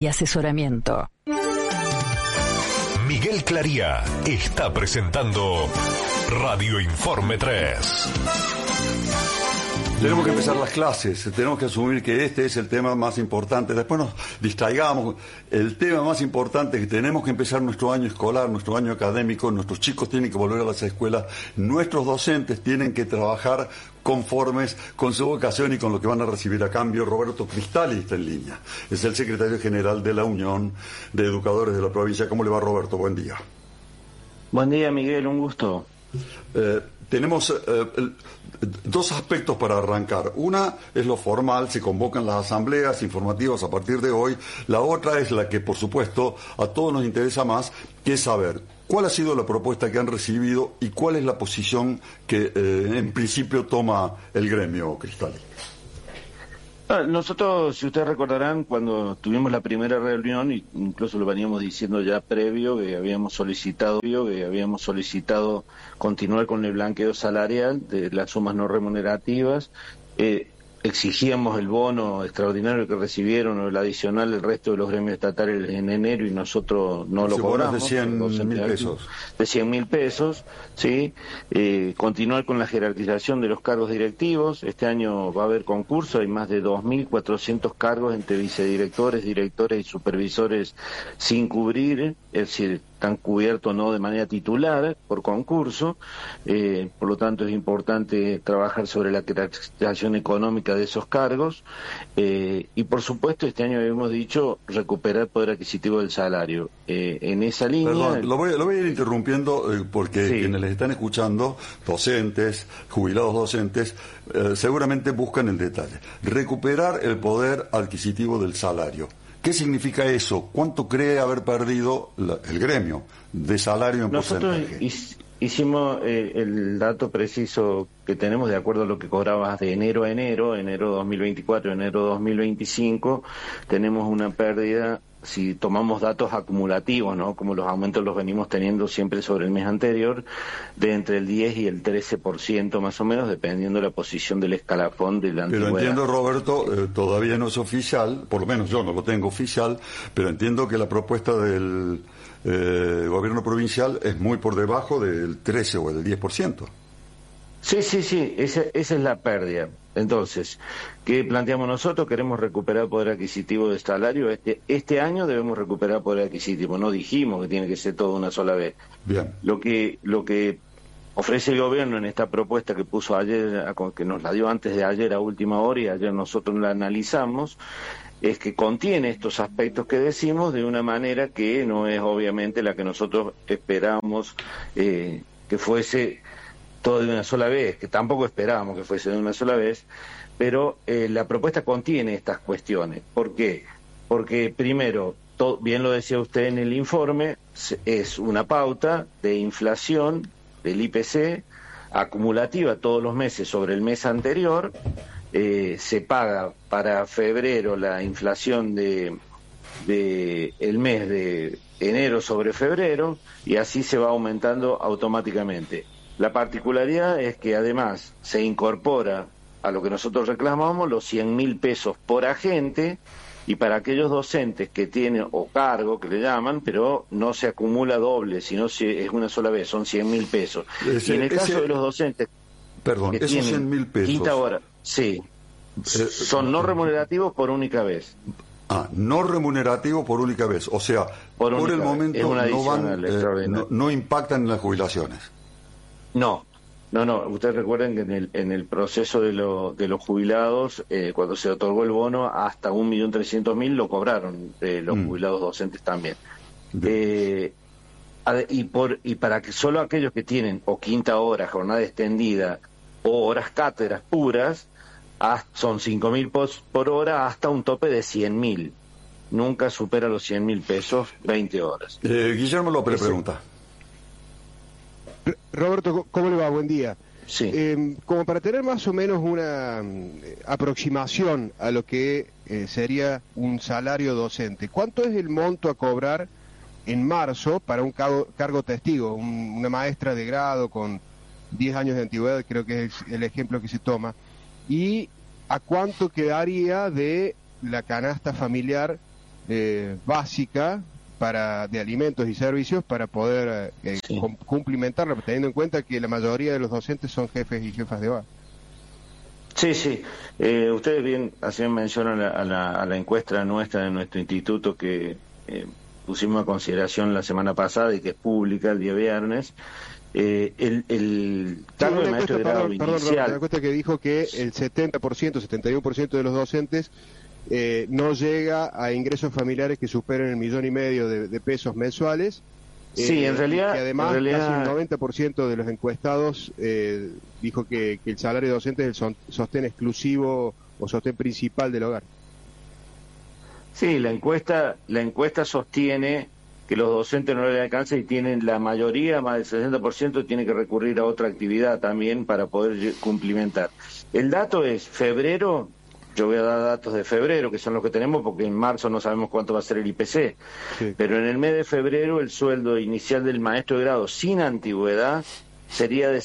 y asesoramiento. Miguel Claría está presentando Radio Informe 3. Tenemos que empezar las clases, tenemos que asumir que este es el tema más importante. Después nos distraigamos. El tema más importante es que tenemos que empezar nuestro año escolar, nuestro año académico. Nuestros chicos tienen que volver a las escuelas. Nuestros docentes tienen que trabajar conformes con su vocación y con lo que van a recibir a cambio. Roberto Cristali está en línea. Es el secretario general de la Unión de Educadores de la provincia. ¿Cómo le va, Roberto? Buen día. Buen día, Miguel. Un gusto. Tenemos dos aspectos para arrancar. Una es lo formal, se convocan las asambleas informativas a partir de hoy. La otra es la que, por supuesto, a todos nos interesa más, que es saber cuál ha sido la propuesta que han recibido y cuál es la posición que en principio toma el gremio, Cristali. Nosotros, si ustedes recordarán, cuando tuvimos la primera reunión, incluso lo veníamos diciendo ya previo, que habíamos solicitado continuar con el blanqueo salarial de las sumas no remunerativas, exigíamos el bono extraordinario que recibieron o el adicional del resto de los gremios estatales en enero y nosotros no lo cobramos. De 100.000 pesos. De 100.000 pesos, ¿sí? Continuar con la jerarquización de los cargos directivos. Este año va a haber concurso, hay más de 2.400 cargos entre vicedirectores, directores y supervisores sin cubrir, es decir, están cubiertos no de manera titular por concurso, por lo tanto es importante trabajar sobre la creación económica de esos cargos y por supuesto este año habíamos dicho recuperar poder adquisitivo del salario. En esa línea... Perdón, lo voy a ir interrumpiendo porque sí, quienes les están escuchando, docentes, jubilados docentes, seguramente buscan el detalle. Recuperar el poder adquisitivo del salario. ¿Qué significa eso? ¿Cuánto cree haber perdido el gremio de salario en porcentaje? Nosotros hicimos el dato preciso que tenemos de acuerdo a lo que cobrabas de enero a enero 2024, enero 2025, tenemos una pérdida, si tomamos datos acumulativos, ¿no? Como los aumentos los venimos teniendo siempre sobre el mes anterior, de entre el 10 y el 13% más o menos, dependiendo de la posición del escalafón de la antigüedad. Pero entiendo, Roberto, todavía no es oficial, por lo menos yo no lo tengo oficial, pero entiendo que la propuesta del gobierno provincial es muy por debajo del 13 o del 10%. Sí, esa es la pérdida. Entonces, ¿qué planteamos nosotros? Queremos recuperar poder adquisitivo de salario. Este año debemos recuperar poder adquisitivo. No dijimos que tiene que ser todo una sola vez. Bien. Lo que ofrece el gobierno en esta propuesta que puso ayer, que nos la dio antes de ayer a última hora y ayer nosotros la analizamos, es que contiene estos aspectos que decimos de una manera que no es obviamente la que nosotros esperábamos que fuese todo de una sola vez, que tampoco esperábamos que fuese de una sola vez, pero la propuesta contiene estas cuestiones. ¿Por qué? Porque primero, bien lo decía usted en el informe, es una pauta de inflación del IPC acumulativa todos los meses sobre el mes anterior, se paga para febrero la inflación de el mes de enero sobre febrero y así se va aumentando automáticamente. La particularidad es que además se incorpora a lo que nosotros reclamamos los 100.000 pesos por agente y para aquellos docentes que tienen o cargo que le llaman, pero no se acumula doble, sino es una sola vez, son 100.000 pesos. Y en el caso de los docentes que esos tienen 100.000 pesos, quinta hora, sí, son no remunerativos por única vez. No remunerativo por única vez, o sea, por el momento no impactan en las jubilaciones. No, ustedes recuerden que en el proceso de los jubilados, cuando se otorgó el bono, hasta 1.300.000 lo cobraron los jubilados docentes también. Y para que solo aquellos que tienen o quinta hora, jornada extendida o horas cátedras puras, son 5.000 por hora hasta un tope de 100.000. Nunca supera los 100.000 pesos 20 horas. Guillermo López pregunta. Roberto, ¿cómo le va? Buen día. Sí. Como para tener más o menos una aproximación a lo que sería un salario docente, ¿cuánto es el monto a cobrar en marzo para un cargo testigo? Una maestra de grado con 10 años de antigüedad, creo que es el ejemplo que se toma. ¿Y a cuánto quedaría de la canasta familiar básica de alimentos y servicios para poder cumplimentarla, teniendo en cuenta que la mayoría de los docentes son jefes y jefas de hogar. Sí, sí. Ustedes bien hacían mención a la encuesta nuestra de nuestro instituto que pusimos a consideración la semana pasada y que es pública el día viernes. El cargo de maestro de grado inicial... Una encuesta que dijo que el 70%, 71% de los docentes no llega a ingresos familiares que superen $1,5 millones de pesos mensuales. Sí, en realidad... Y además, casi el 90% de los encuestados dijo que el salario docente es el sostén exclusivo o sostén principal del hogar. Sí, la encuesta sostiene que los docentes no les alcanza y tienen la mayoría, más del 60%, tiene que recurrir a otra actividad también para poder cumplimentar. El dato es febrero. Yo voy a dar datos de febrero, que son los que tenemos, porque en marzo no sabemos cuánto va a ser el IPC. Sí. Pero en el mes de febrero el sueldo inicial del maestro de grado sin antigüedad sería de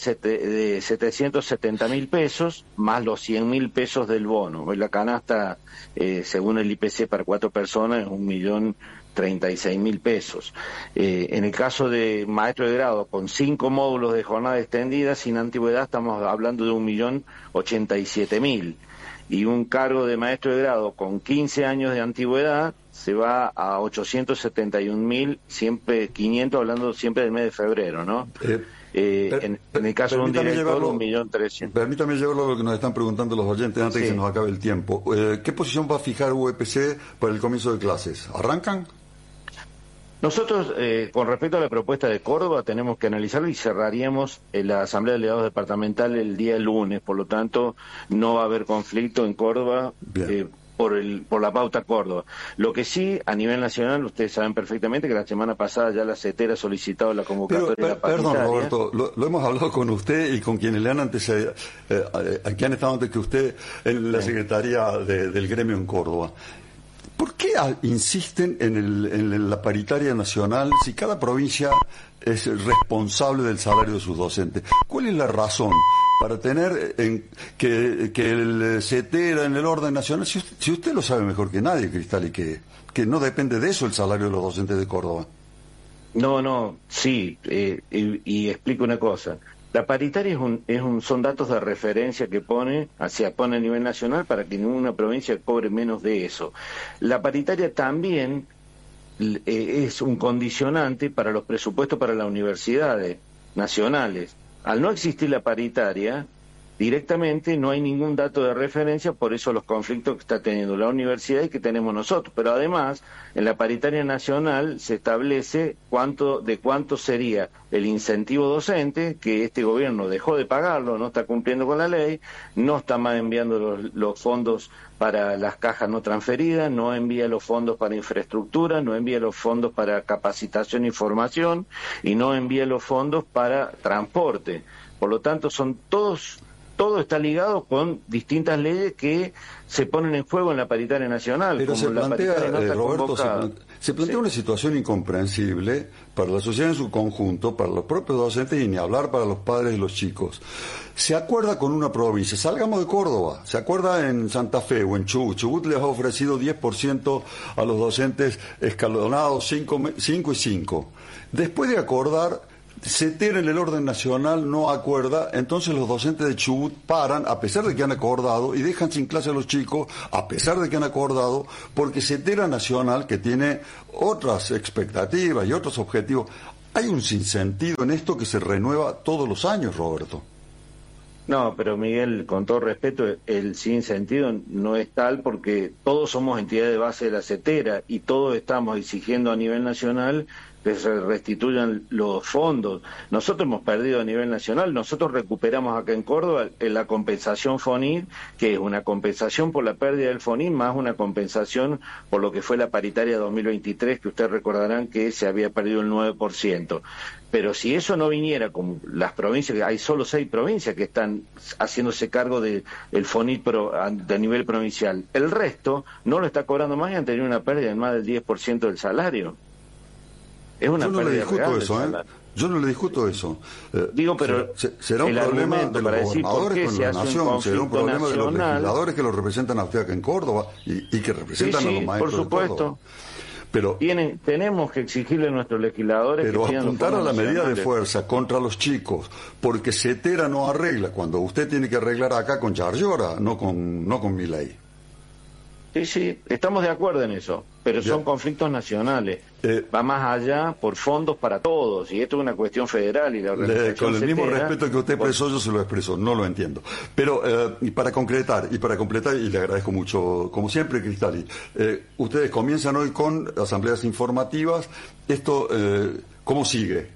770.000 pesos, más los 100.000 pesos del bono. Hoy la canasta, según el IPC para 4 personas, es 1.036.000 pesos. En el caso de maestro de grado con 5 módulos de jornada extendida sin antigüedad, estamos hablando de 1.087.000. Y un cargo de maestro de grado con 15 años de antigüedad se va a 871.000, siempre 500, hablando siempre del mes de febrero, ¿no? En el caso de un director, 1.300.000. Permítame llevarlo a lo que nos están preguntando los oyentes antes de que se nos acabe el tiempo. ¿Qué posición va a fijar UPC para el comienzo de clases? ¿Arrancan? Nosotros, con respecto a la propuesta de Córdoba, tenemos que analizarlo y cerraríamos la Asamblea de Delegados Departamental el día lunes. Por lo tanto, no va a haber conflicto en Córdoba por la pauta Córdoba. Lo que sí, a nivel nacional, ustedes saben perfectamente que la semana pasada ya la CETERA ha solicitado la convocatoria de la paritaria. Perdón, Roberto, lo hemos hablado con usted y con quienes le han antecedido, aquí han estado antes que usted en la Secretaría del Gremio en Córdoba. ¿Por qué insisten en la paritaria nacional si cada provincia es responsable del salario de sus docentes? ¿Cuál es la razón para tener que el CETERA en el orden nacional, si usted lo sabe mejor que nadie, Cristal, y que no depende de eso el salario de los docentes de Córdoba? No, sí, y explico una cosa. La paritaria son datos de referencia que pone a nivel nacional para que ninguna provincia cobre menos de eso. La paritaria también es un condicionante para los presupuestos para las universidades nacionales. Al no existir la paritaria, directamente no hay ningún dato de referencia, por eso los conflictos que está teniendo la universidad y que tenemos nosotros. Pero además, en la paritaria nacional se establece cuánto sería el incentivo docente, que este gobierno dejó de pagarlo, no está cumpliendo con la ley, no está más enviando los fondos para las cajas no transferidas, no envía los fondos para infraestructura, no envía los fondos para capacitación y formación, y no envía los fondos para transporte. Por lo tanto, todo está ligado con distintas leyes que se ponen en juego en la paritaria nacional. Pero se plantea, Roberto, se plantea una situación incomprensible para la sociedad en su conjunto, para los propios docentes y ni hablar para los padres de los chicos. Se acuerda con una provincia, salgamos de Córdoba, se acuerda en Santa Fe o en Chubut. Chubut les ha ofrecido 10% a los docentes escalonados, 5 y 5. Después de acordar, CETERA en el orden nacional no acuerda, entonces los docentes de Chubut paran, a pesar de que han acordado, y dejan sin clase a los chicos, a pesar de que han acordado, porque CETERA nacional, que tiene otras expectativas y otros objetivos, hay un sinsentido en esto que se renueva todos los años, Roberto. No, pero Miguel, con todo respeto, el sinsentido no es tal porque todos somos entidades de base de la CETERA y todos estamos exigiendo a nivel nacional que se restituyan los fondos. Nosotros hemos perdido a nivel nacional, nosotros recuperamos acá en Córdoba la compensación FONIR, que es una compensación por la pérdida del FONIR, más una compensación por lo que fue la paritaria 2023, que ustedes recordarán que se había perdido el 9%. Pero si eso no viniera con las provincias, hay solo 6 provincias que están haciéndose cargo del FONIR de nivel provincial, el resto no lo está cobrando más y han tenido una pérdida de más del 10% del salario. Es una pérdida real. Eso, Yo no le discuto eso. Digo, pero será un problema de los gobernadores con la nación, será un problema de los legisladores que lo representan a usted acá en Córdoba y que representan a los maestros por supuesto. de Córdoba. Pero tenemos que exigirle a nuestros legisladores pero que apuntar a la medida de fuerza contra los chicos, porque Cetera no arregla, cuando usted tiene que arreglar acá con Yarlora, no con Milei. Sí, estamos de acuerdo en eso, pero son conflictos nacionales. Va más allá por fondos para todos, y esto es una cuestión federal. Y la organización con el mismo respeto que usted expresó, yo se lo expreso, no lo entiendo. Pero, y para concretar, y le agradezco mucho, como siempre, Cristalli, ustedes comienzan hoy con asambleas informativas. Esto, ¿cómo sigue?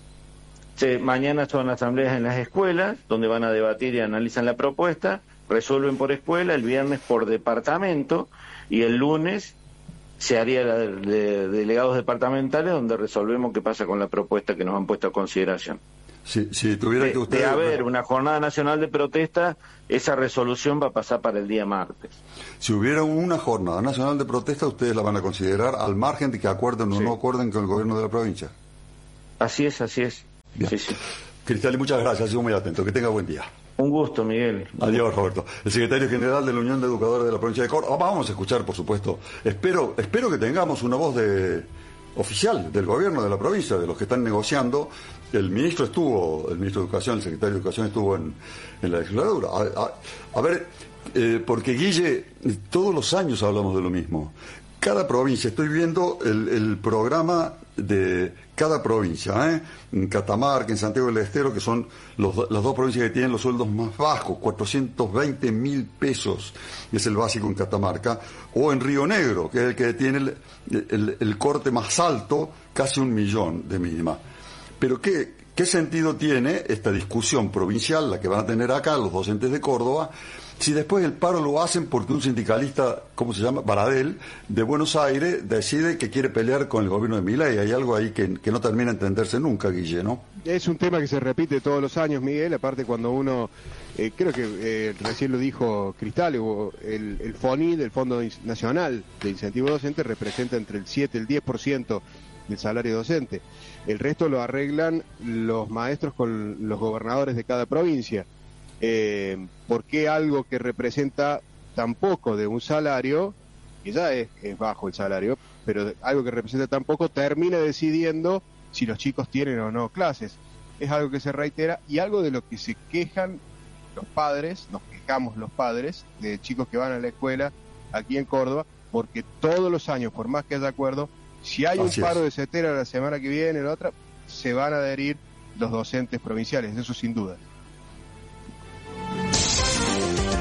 Mañana son asambleas en las escuelas, donde van a debatir y analizan la propuesta. Resuelven por escuela, el viernes por departamento y el lunes se haría la de delegados departamentales, donde resolvemos qué pasa con la propuesta que nos han puesto a consideración. Si tuviera que usted... De haber una jornada nacional de protesta, esa resolución va a pasar para el día martes. Si hubiera una jornada nacional de protesta, ustedes la van a considerar al margen de que acuerden o no acuerden con el gobierno de la provincia. Así es. Bien. Sí. Cristalli, muchas gracias, sigo muy atento. Que tenga buen día. Un gusto, Miguel. Adiós, Roberto. El secretario general de la Unión de Educadores de la Provincia de Córdoba. Vamos a escuchar, por supuesto. Espero que tengamos una voz oficial del gobierno de la provincia, de los que están negociando. El ministro de Educación, el secretario de Educación estuvo en la legislatura. A ver, porque Guille, todos los años hablamos de lo mismo. Cada provincia, estoy viendo el programa de cada provincia, en Catamarca, en Santiago del Estero, que son las dos provincias que tienen los sueldos más bajos, 420.000 pesos es el básico en Catamarca, o en Río Negro, que es el que tiene el corte más alto, casi 1 millón de mínima. Pero ¿qué sentido tiene esta discusión provincial, la que van a tener acá los docentes de Córdoba, si después el paro lo hacen porque un sindicalista, ¿cómo se llama?, Baradel, de Buenos Aires, decide que quiere pelear con el gobierno de Milei? Hay algo ahí que no termina de entenderse nunca, Guille, ¿no? Es un tema que se repite todos los años, Miguel, aparte cuando uno, creo que recién lo dijo Cristal, el FONI, del Fondo Nacional de Incentivo Docente, representa entre el 7 y el 10% del salario docente. El resto lo arreglan los maestros con los gobernadores de cada provincia. ¿Por qué algo que representa tan poco de un salario, que ya es bajo el salario, pero algo que representa tan poco termina decidiendo si los chicos tienen o no clases? Es algo que se reitera y algo de lo que se quejan los padres, nos quejamos los padres de chicos que van a la escuela aquí en Córdoba, porque todos los años, por más que haya acuerdo, si hay un paro de Cetera la semana que viene, la otra, se van a adherir los docentes provinciales, eso sin duda.